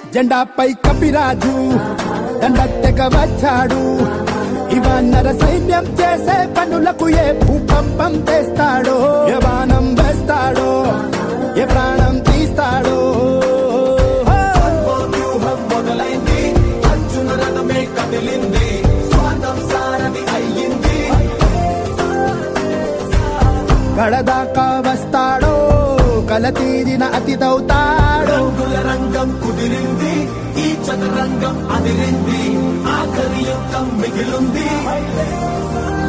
జెండాపై కపిరాజు దండెత్తక వచ్చాడు. ఇవాన్నర సైన్యం చేసే పనులకు ఏ భూకంపం తెస్తాడో, ఏ బాణం వేస్తాడో, ఏ ప్రాణం తీస్తాడో. మొదలైంది అర్జున రథమే కదిలింది, స్వాతం సారథి అయ్యింది. కడదాకా వస్తాడో, కల తీరిన అతిథవుతాడో. రంగుల రంగం కుదిరింది, ఈ చతురంగం అదిరింది, ఆఖరి యుద్ధం మిగిలింది.